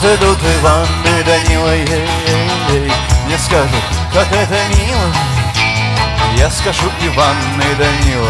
идут Иван и Данила, ей-ей-ей. Мне скажут, как это мило. Я скажу Иван и Данила,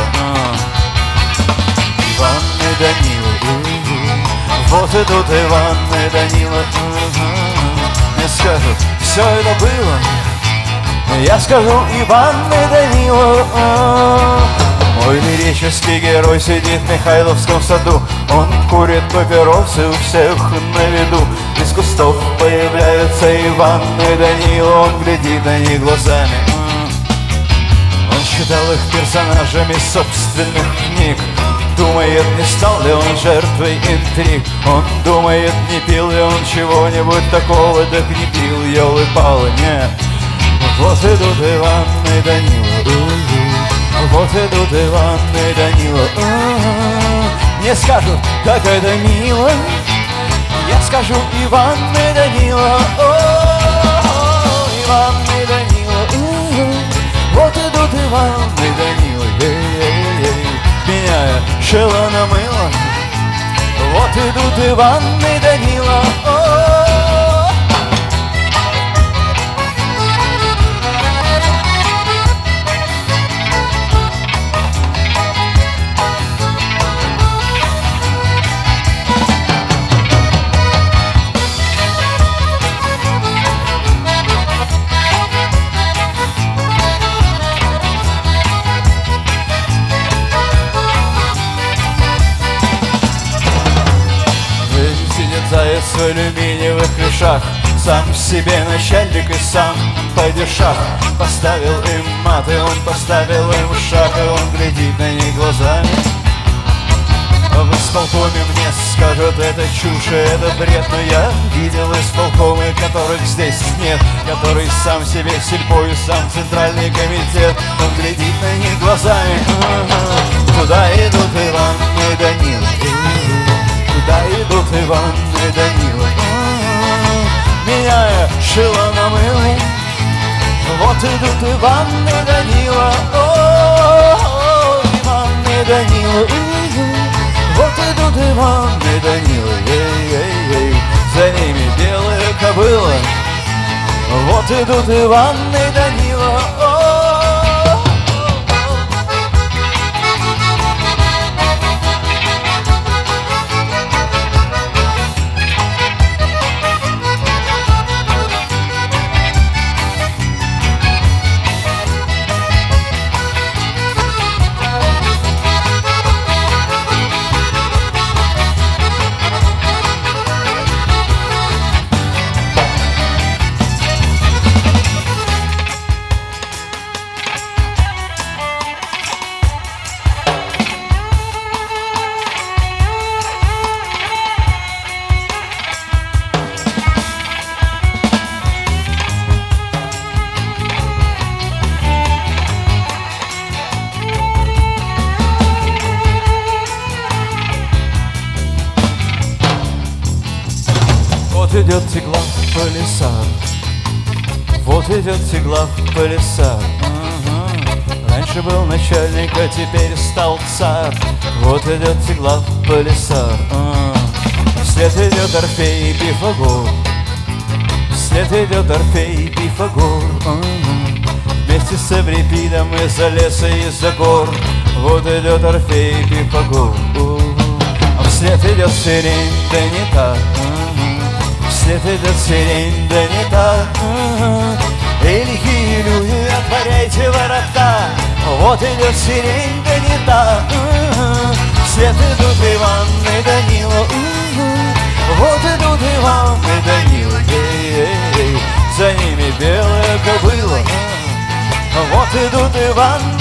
Иван и Данила, вот идут Иван и Данила. Мне скажут, все это было. Я скажу Иван и Данила. Мой лирический герой сидит в Михайловском саду. Он курит папиросы у всех на виду. Из кустов появляются Иван и Данила. Он глядит на них глазами. Он считал их персонажами собственных книг. Думает, не стал ли он жертвой интриг. Он думает, не пил ли он чего-нибудь такого. Так не пил, елы-палы, нет. Вот идут Иван и Данила, вот идут Иван и Данила. Мне скажут, как это мило. Я скажу Иван и Данила, Иван и Данила. Вот идут Иван и Данила, ей-ей-ей. Меняя шило на мыло. Вот идут Иван и Данила. Заяц в алюминиевых клешах, сам себе начальник и сам падишах. Поставил им маты, он поставил им шаг, и он глядит на них глазами. В исполкоме мне скажут, это чушь, это бред. Но я видел исполкомы, которых здесь нет, который сам себе сельпо и сам центральный комитет. Он глядит на них глазами. Туда идут Иван и Данила, туда идут Иван и Данила. Меняя шило на мыло. Вот идут Иван и Данила, Иван и Данила. Вот идут Иван и Данила, ей-ей-ей. За ними белая кобыла. Вот идут Иван и Данила. Вот идет Теглав Полисар, вот идет Теглав Полисар. Раньше был начальник, а теперь стал царь. Вот идет Теглав Полисар. Вслед идет Орфей и Пифагор, вслед идет Орфей и Пифагор. Вместе с Эврипидом из-за леса и из-за гор. Вот идет Орфей и Пифагор. Вслед идет сирень, да не та. Вслед идет сирень, да не та. Лихие люди, отворяйте ворота. Вот идет сирень, да не та. Вслед идут Иван и Данила. Вот идут Иван и Данила. За ними белая кобыла. Вот идут Иван